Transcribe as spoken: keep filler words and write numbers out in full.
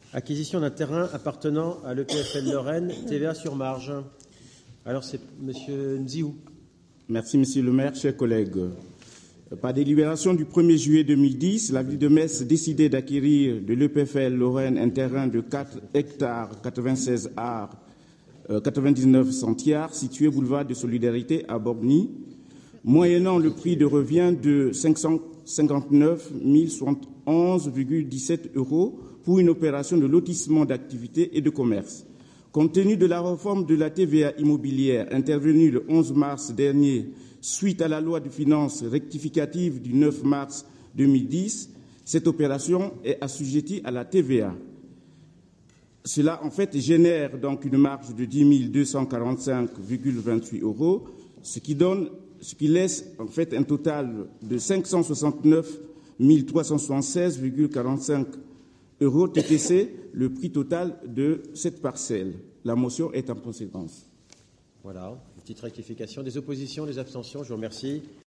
Acquisition d'un terrain appartenant à l'E P F L Lorraine, T V A sur marge. Alors c'est M. Nziou. Merci, Monsieur le maire, chers collègues. Par délibération du premier juillet deux mille dix, la ville de Metz décidait d'acquérir de l'E P F L Lorraine un terrain de quatre hectares quatre-vingt-seize arts euh, quatre-vingt-dix-neuf centiares situé boulevard de Solidarité à Bobigny, moyennant le prix de revient de cinq cent cinquante-neuf mille soixante et onze virgule dix-sept euros pour une opération de lotissement d'activités et de commerce. Compte tenu de la réforme de la T V A immobilière intervenue le onze mars dernier suite à la loi de finances rectificative du neuf mars deux mille dix, cette opération est assujettie à la T V A. Cela, en fait, génère donc une marge de dix mille deux cent quarante-cinq virgule vingt-huit euros, ce qui donne, ce qui laisse en fait un total de cinq cent soixante-neuf mille trois cent soixante-seize virgule quarante-cinq euros T T C, le prix total de cette parcelle. La motion est en conséquence. Voilà, une petite rectification. Des oppositions, des abstentions, je vous remercie.